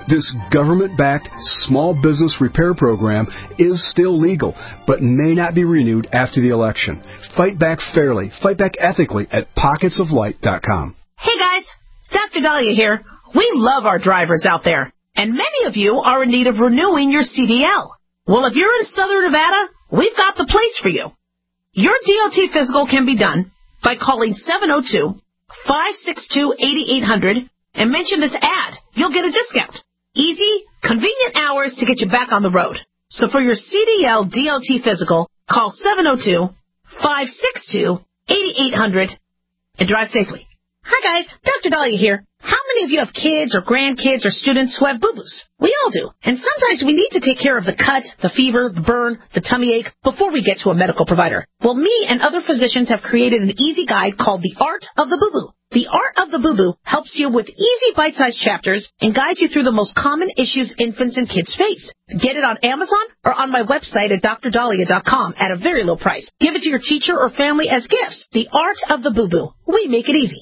This government-backed small business repair program is still legal, but may not be renewed after the election. Fight back fairly. Fight back ethically at pockets of light dot com. Hey guys, Doctor Dahlia here. We love our drivers out there, and many of you are in need of renewing your C D L. Well, if you're in Southern Nevada, we've got the place for you. Your D O T physical can be done by calling seven oh two, five six two, eight eight hundred and mention this ad. You'll get a discount. Easy, convenient hours to get you back on the road. So for your C D L D O T physical, call seven oh two, five six two, eight eight hundred and drive safely. Hi guys, Doctor Dahlia here. How many of you have kids or grandkids or students who have boo-boos? We all do. And sometimes we need to take care of the cut, the fever, the burn, the tummy ache before we get to a medical provider. Well, me and other physicians have created an easy guide called The Art of the Boo-Boo. The Art of the Boo-Boo helps you with easy bite-sized chapters and guides you through the most common issues infants and kids face. Get it on Amazon or on my website at dr dahlia dot com at a very low price. Give it to your teacher or family as gifts. The Art of the Boo-Boo. We make it easy.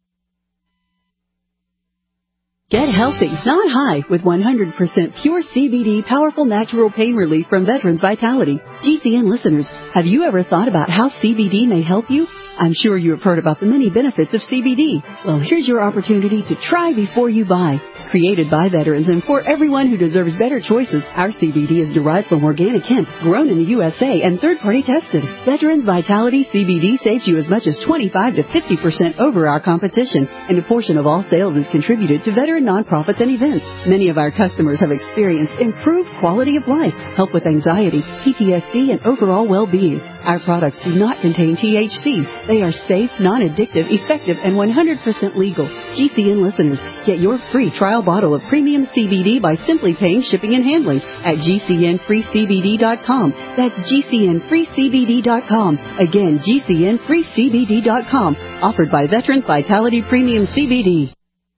Get healthy, not high, with one hundred percent pure C B D powerful natural pain relief from Veterans Vitality. G C N listeners, have you ever thought about how C B D may help you? I'm sure you have heard about the many benefits of C B D. Well, here's your opportunity to try before you buy. Created by veterans and for everyone who deserves better choices, our C B D is derived from organic hemp, grown in the U S A and third-party tested. Veterans Vitality C B D saves you as much as twenty-five to fifty percent over our competition, and a portion of all sales is contributed to veteran nonprofits and events. Many of our customers have experienced improved quality of life, help with anxiety, P T S D, and overall well-being. Our products do not contain T H C. They are safe, non-addictive, effective, and one hundred percent legal. G C N listeners, get your free trial bottle of premium C B D by simply paying shipping and handling at G C N free C B D dot com. That's G C N free C B D dot com. Again, G C N free C B D dot com. Offered by Veterans Vitality Premium C B D.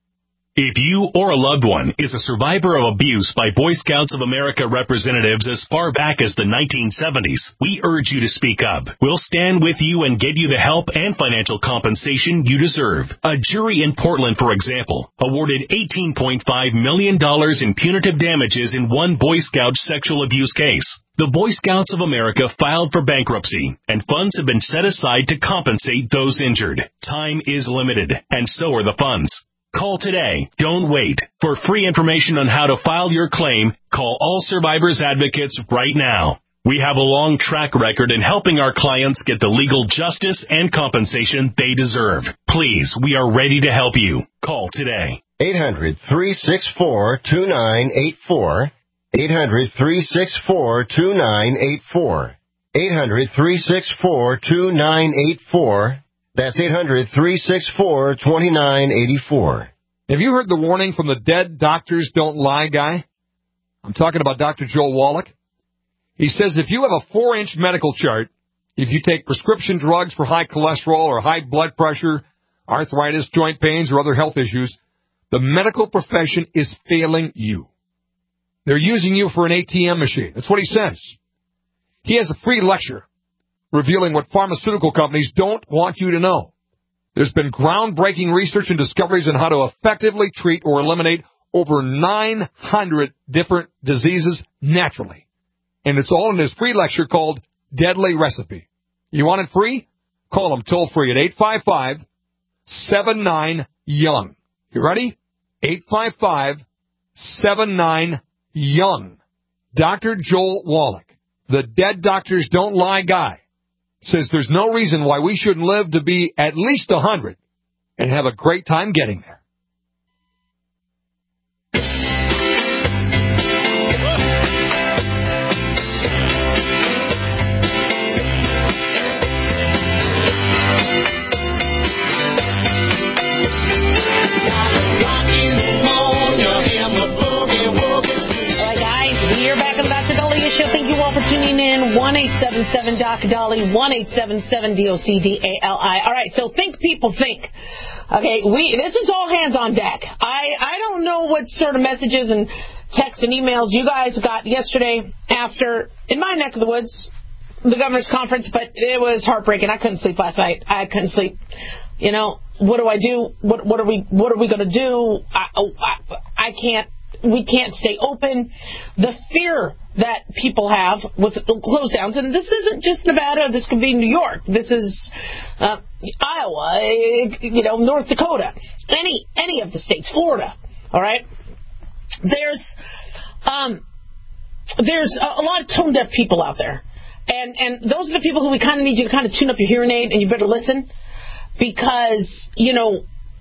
If you or a loved one is a survivor of abuse by Boy Scouts of America representatives as far back as the nineteen seventies, we urge you to speak up. We'll stand with you and get you the help and financial compensation you deserve. A jury in Portland, for example, awarded eighteen point five million dollars in punitive damages in one Boy Scout sexual abuse case. The Boy Scouts of America filed for bankruptcy, and funds have been set aside to compensate those injured. Time is limited, and so are the funds. Call today. Don't wait. For free information on how to file your claim, call All Survivors Advocates right now. We have a long track record in helping our clients get the legal justice and compensation they deserve. Please, we are ready to help you. Call today. eight hundred, three six four, two nine eight four. eight hundred, three six four, two nine eight four. eight hundred, three six four, two nine eight four. That's eight hundred, three six four, two nine eight four. Have you heard the warning from the Dead Doctors Don't Lie guy? I'm talking about Doctor Joel Wallach. He says if you have a four-inch medical chart, if you take prescription drugs for high cholesterol or high blood pressure, arthritis, joint pains, or other health issues, the medical profession is failing you. They're using you for an A T M machine. That's what he says. He has a free lecture revealing what pharmaceutical companies don't want you to know. There's been groundbreaking research and discoveries on how to effectively treat or eliminate over nine hundred different diseases naturally. And it's all in this free lecture called Deadly Recipe. You want it free? Call them toll free at eight five five, seven nine, young. You ready? eight five five, seven nine, young. Doctor Joel Wallach, the Dead Doctors Don't Lie guy, says there's no reason why we shouldn't live to be at least one hundred and have a great time getting there. one eight seven seven, D O C, D A L I, one eight seven seven, D O C, D A L I. All right, so think, people, think. Okay, we this is all hands on deck. I, I don't know what sort of messages and texts and emails you guys got yesterday after, in my neck of the woods, the governor's conference, but it was heartbreaking. I couldn't sleep last night. I couldn't sleep. You know, what do I do? What what are we what are we going to do? I, I I can't we can't stay open. The fear that people have with close downs, and this isn't just Nevada, this could be New York, this is uh, Iowa, you know, North Dakota, any any of the states, Florida, all right? There's um, there's a, a lot of tone-deaf people out there. And and those are the people who we kind of need you to kind of tune up your hearing aid, and you better listen. Because, you know,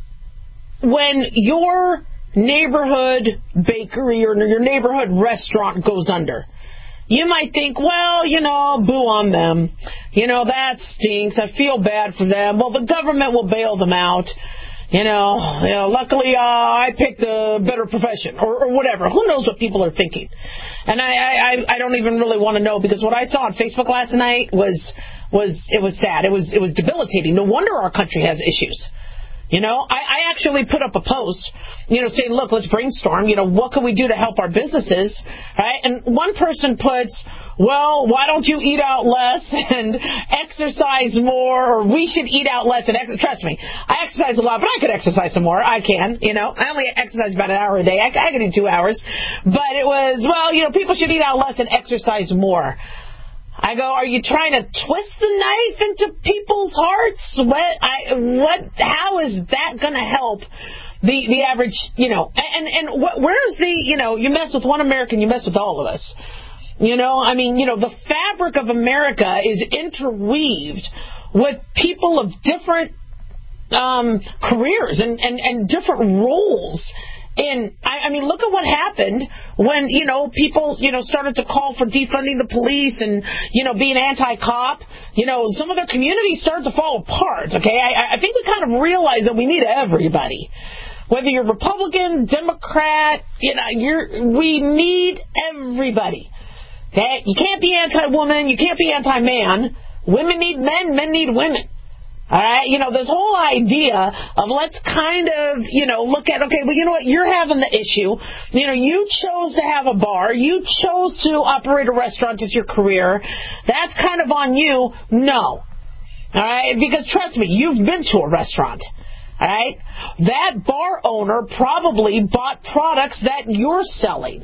when your neighborhood bakery or your neighborhood restaurant goes under, you might think, well, you know, boo on them. You know, that stinks. I feel bad for them. Well, the government will bail them out. You know, you know, luckily uh, I picked a better profession or, or whatever. Who knows what people are thinking? And I, I, I don't even really want to know, because what I saw on Facebook last night was was it was sad. It was it was debilitating. No wonder our country has issues. You know, I, I actually put up a post, you know, saying, look, let's brainstorm, you know, what can we do to help our businesses, right? And one person puts, well, why don't you eat out less and exercise more, or we should eat out less and exercise. Trust me, I exercise a lot, but I could exercise some more. I can, you know. I only exercise about an hour a day. I, I could do two hours. But it was, well, you know, people should eat out less and exercise more. I go, are you trying to twist the knife into people's hearts? What? I, what? How is that going to help the the average? You know, and and wh- where's the? You know, you mess with one American, you mess with all of us. You know, I mean, you know, the fabric of America is interweaved with people of different um, careers and, and and different roles. And, I, I mean, look at what happened when, you know, people, you know, started to call for defunding the police and, you know, being anti-cop. You know, some of their communities started to fall apart, okay? I, I think we kind of realized that we need everybody. Whether you're Republican, Democrat, you know, you're, we need everybody, okay? You can't be anti-woman, you can't be anti-man. Women need men, men need women. All right, you know, this whole idea of let's kind of, you know, look at, okay, well, you know what, you're having the issue. You know, you chose to have a bar. You chose to operate a restaurant as your career. That's kind of on you. No. All right, because trust me, you've been to a restaurant. All right, that bar owner probably bought products that you're selling.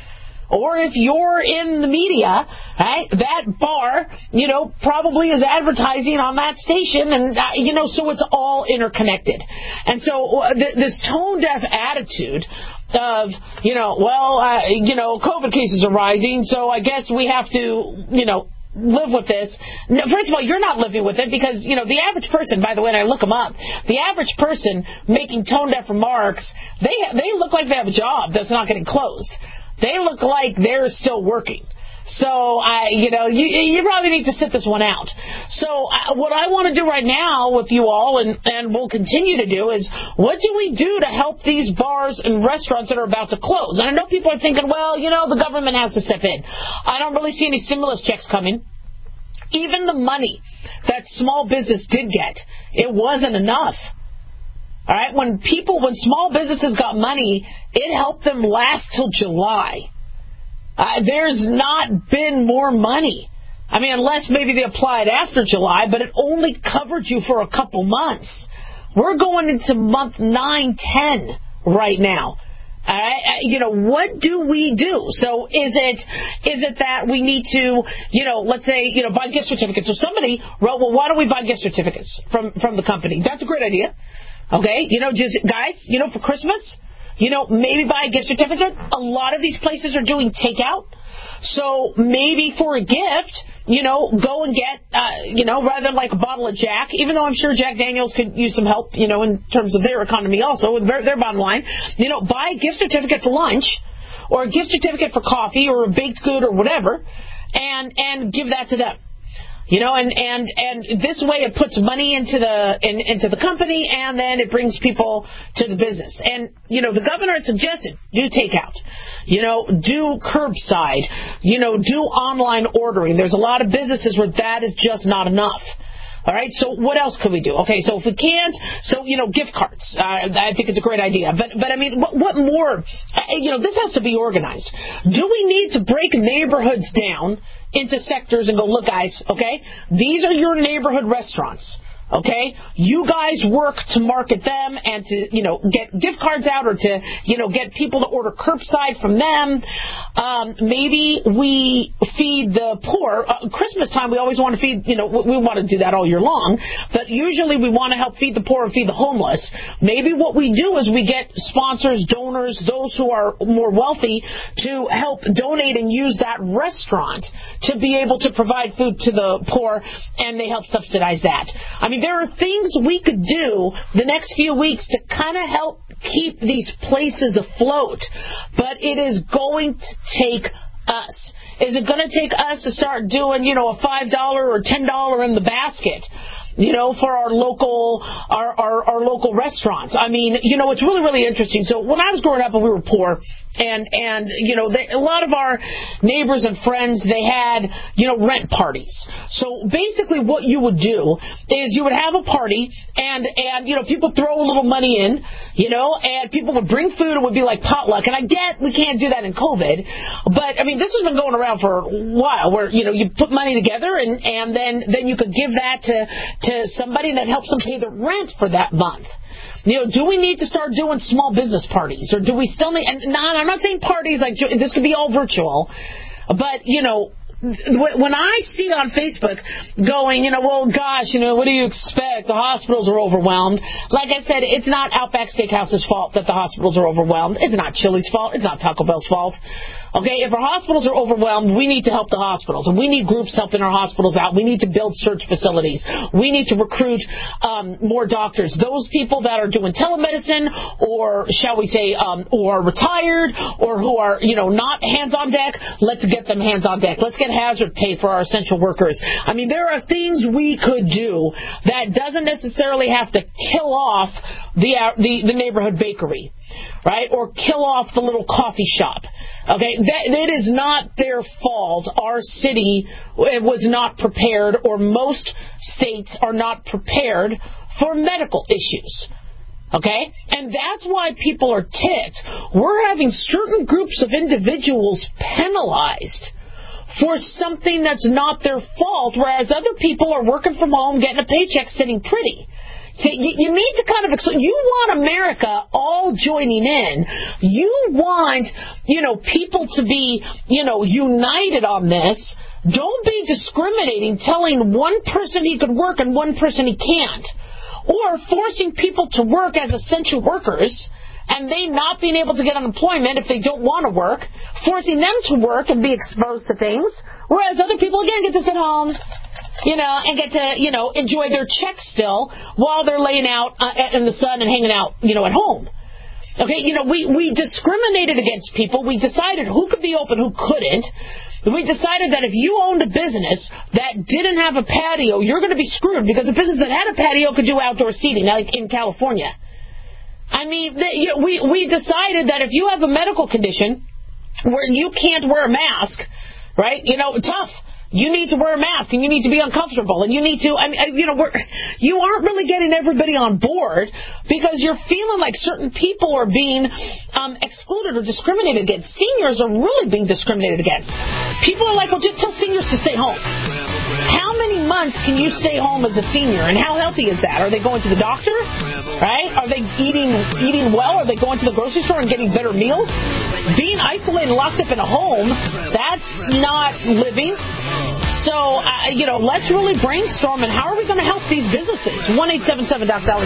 Or if you're in the media, right, that bar, you know, probably is advertising on that station, and, uh, you know, so it's all interconnected. And so uh, th- this tone-deaf attitude of, you know, well, uh, you know, COVID cases are rising, so I guess we have to, you know, live with this. No, first of all, you're not living with it because, you know, the average person, by the way, and I look them up, the average person making tone-deaf remarks, they they look like they have a job that's not getting closed. They look like they're still working. So, I, you know, you, you probably need to sit this one out. So, uh, what I want to do right now with you all, and, and we'll continue to do, is what do we do to help these bars and restaurants that are about to close? And I know people are thinking, well, you know, the government has to step in. I don't really see any stimulus checks coming. Even the money that small business did get, it wasn't enough. All right, when people, when small businesses got money, it helped them last till July. Uh, there's not been more money. I mean, unless maybe they applied after July, but it only covered you for a couple months. We're going into month nine, ten right now. All right, you know, what do we do? So is it is it that we need to, you know, let's say, you know, buy gift certificates? So somebody wrote, well, why don't we buy gift certificates from, from the company? That's a great idea. Okay, you know, just guys, you know, for Christmas, you know, maybe buy a gift certificate. A lot of these places are doing takeout. So maybe for a gift, you know, go and get, uh, you know, rather than like a bottle of Jack, even though I'm sure Jack Daniels could use some help, you know, in terms of their economy also, with their, their bottom line, you know, buy a gift certificate for lunch or a gift certificate for coffee or a baked good or whatever, and and give that to them. You know, and, and, and this way it puts money into the in, into the company, and then it brings people to the business. And, you know, the governor had suggested, do takeout. You know, do curbside. You know, do online ordering. There's a lot of businesses where that is just not enough. All right, so what else could we do? Okay, so if we can't, so, you know, gift cards. Uh, I think it's a great idea. But, but I mean, what, what more? Uh, you know, this has to be organized. Do we need to break neighborhoods down into sectors and go, look, guys, okay, these are your neighborhood restaurants. Okay? You guys work to market them and to, you know, get gift cards out or to, you know, get people to order curbside from them. Um, maybe we feed the poor. Uh, Christmas time, we always want to feed, you know, we, we want to do that all year long, but usually we want to help feed the poor and feed the homeless. Maybe what we do is we get sponsors, donors, those who are more wealthy to help donate and use that restaurant to be able to provide food to the poor, and they help subsidize that. I mean, there are things we could do the next few weeks to kind of help keep these places afloat, but it is going to take us. Is it going to take us to start doing, you know, a five dollars or ten dollars in the basket, you know, for our local our, our, our local restaurants? I mean, you know, it's really, really interesting. So when I was growing up and we were poor, and, and you know, they, a lot of our neighbors and friends, they had, you know, rent parties. So basically what you would do is you would have a party, and, and you know, people throw a little money in, you know, and people would bring food. It would be like potluck. And I get we can't do that in COVID, but, I mean, this has been going around for a while where, you know, you put money together, and, and then, then you could give that to to somebody that helps them pay the rent for that month. You know, do we need to start doing small business parties, or do we still need? And not, I'm not saying parties like this could be all virtual, but you know, when I see on Facebook going, you know, well, gosh, you know, what do you expect? The hospitals are overwhelmed. Like I said, it's not Outback Steakhouse's fault that the hospitals are overwhelmed. It's not Chili's fault. It's not Taco Bell's fault. Okay, if our hospitals are overwhelmed, we need to help the hospitals. And we need groups helping our hospitals out. We need to build surge facilities. We need to recruit um, more doctors. Those people that are doing telemedicine, or shall we say, um, or retired, or who are, you know, not hands on deck, let's get them hands on deck. Let's get hazard pay for our essential workers. I mean, there are things we could do that doesn't necessarily have to kill off the uh, the, the neighborhood bakery, right? Or kill off the little coffee shop. Okay, that, that is not their fault. Our city was not prepared, or most states are not prepared for medical issues. Okay? And that's why people are ticked. We're having certain groups of individuals penalized for something that's not their fault, whereas other people are working from home, getting a paycheck, sitting pretty. You need to kind of explain. You want America all joining in. You want, you know, people to be, you know, united on this. Don't be discriminating, telling one person he could work and one person he can't. Or forcing people to work as essential workers and they not being able to get unemployment if they don't want to work, forcing them to work and be exposed to things, whereas other people, again, get to sit home, you know, and get to, you know, enjoy their checks still while they're laying out uh, in the sun and hanging out, you know, at home. Okay, you know, we, we discriminated against people. We decided who could be open, who couldn't. We decided that if you owned a business that didn't have a patio, you're going to be screwed, because a business that had a patio could do outdoor seating, like in California. I mean, the, you know, we, we decided that if you have a medical condition where you can't wear a mask, right, you know, tough. You need to wear a mask, and you need to be uncomfortable, and you need to, I mean, you know, we're, you aren't really getting everybody on board because you're feeling like certain people are being um, excluded or discriminated against. Seniors are really being discriminated against. People are like, well, just tell seniors to stay home. How many months can you stay home as a senior, and how healthy is that? Are they going to the doctor, right? Are they eating eating well? Are they going to the grocery store and getting better meals? Being isolated, locked up in a home, that's not living. So, uh, you know, let's really brainstorm, and how are we going to help these businesses? one eight seven seven Doc Dolly.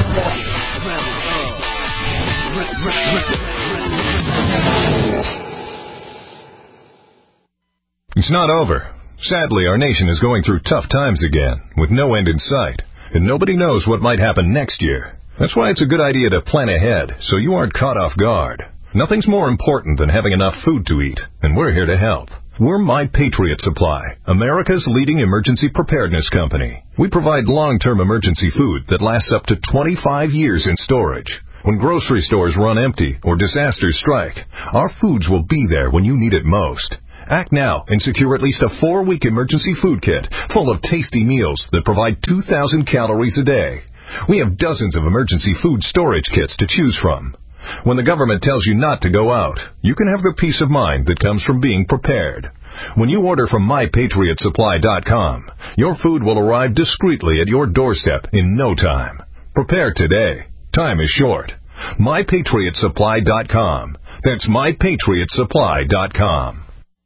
It's not over. Sadly, our nation is going through tough times again, with no end in sight, and nobody knows what might happen next year. That's why it's a good idea to plan ahead, so you aren't caught off guard. Nothing's more important than having enough food to eat, and we're here to help. We're My Patriot Supply, America's leading emergency preparedness company. We provide long-term emergency food that lasts up to twenty-five years in storage. When grocery stores run empty or disasters strike, our foods will be there when you need it most. Act now and secure at least a four-week emergency food kit full of tasty meals that provide two thousand calories a day. We have dozens of emergency food storage kits to choose from. When the government tells you not to go out, you can have the peace of mind that comes from being prepared. When you order from my patriot supply dot com, your food will arrive discreetly at your doorstep in no time. Prepare today. Time is short. my patriot supply dot com. That's my patriot supply dot com.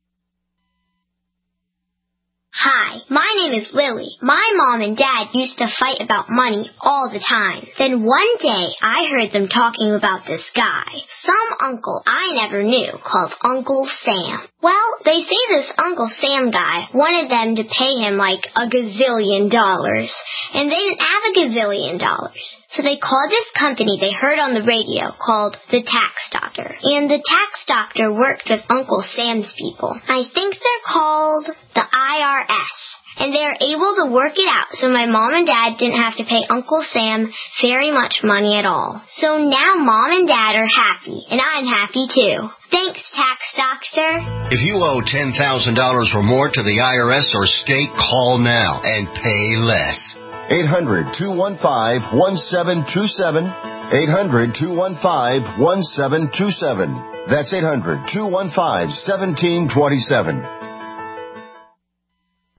Hi, my name is Lily. My mom and dad used to fight about money all the time. Then one day, I heard them talking about this guy, some uncle I never knew, called Uncle Sam. Well, they say this Uncle Sam guy wanted them to pay him like a gazillion dollars, and they didn't have a gazillion dollars. So they called this company they heard on the radio called the Tax Doctor. And the Tax Doctor worked with Uncle Sam's people. I think they're called the I R S. And they are able to work it out so my mom and dad didn't have to pay Uncle Sam very much money at all. So now mom and dad are happy, and I'm happy too. Thanks, Tax Doctor. If you owe ten thousand dollars or more to the I R S or state, call now and pay less. eight hundred, two one five, one seven two seven. eight hundred, two one five, one seven two seven. That's eight hundred, two one five, one seven two seven.